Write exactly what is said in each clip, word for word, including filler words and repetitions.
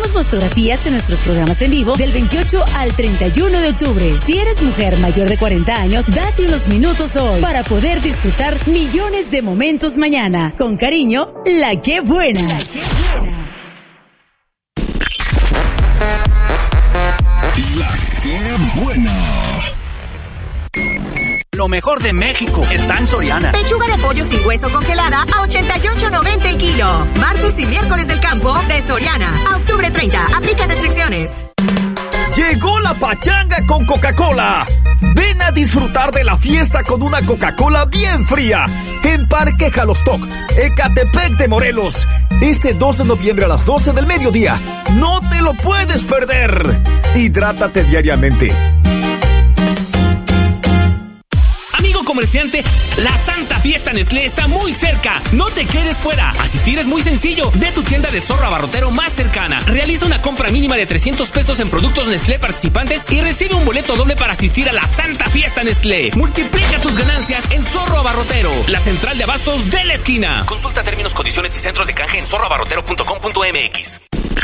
Haremos fotografías en nuestros programas en vivo del veintiocho al treinta y uno de octubre. Si eres mujer mayor de cuarenta años, date unos minutos hoy para poder disfrutar millones de momentos mañana. Con cariño, La Qué Buena. La Qué Buena. La Qué Buena. Lo mejor de México está en Soriana. Pechuga de pollo sin hueso congelada a ochenta y ocho noventa el kilo. Martes y miércoles del campo de Soriana. A octubre treinta. Aplica restricciones. Llegó la pachanga con Coca-Cola. Ven a disfrutar de la fiesta con una Coca-Cola bien fría en Parque Jalostoc, Ecatepec de Morelos. Este dos de noviembre a las doce del mediodía. No te lo puedes perder. Hidrátate diariamente. Amigo comerciante, la Santa Fiesta Nestlé está muy cerca. No te quedes fuera. Asistir es muy sencillo. Ve a tu tienda de zorro abarrotero más cercana. Realiza una compra mínima de trescientos pesos en productos Nestlé participantes y recibe un boleto doble para asistir a la Santa Fiesta Nestlé. Multiplica tus ganancias en Zorro Abarrotero, la central de abastos de la esquina. Consulta términos, condiciones y centros de canje en zorro abarrotero punto com punto m x.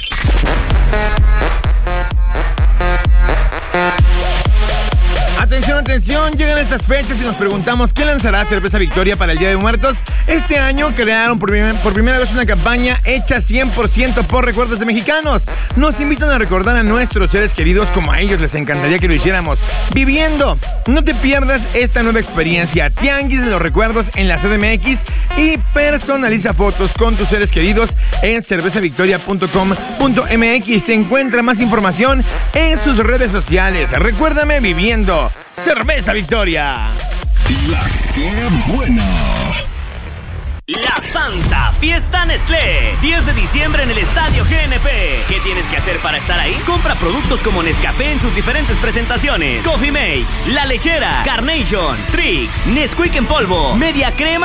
Atención, atención, llegan estas fechas y nos preguntamos ¿quién lanzará Cerveza Victoria para el Día de Muertos? Este año crearon por, prim- por primera vez una campaña hecha cien por ciento por recuerdos de mexicanos. Nos invitan a recordar a nuestros seres queridos como a ellos les encantaría que lo hiciéramos. Viviendo. No te pierdas esta nueva experiencia. Tianguis de los recuerdos en la C D M X y personaliza fotos con tus seres queridos en cerveza victoria punto com punto m x. Encuentra más información en sus redes sociales. Recuérdame viviendo. Cerveza Victoria. La Qué Buena. La Santa Fiesta Nestlé, diez de diciembre en el Estadio G N P. ¿Qué tienes que hacer para estar ahí? Compra productos como Nescafé en sus diferentes presentaciones: Coffee Mate, La Lechera, Carnation, Trix, Nesquik en polvo, Media Crema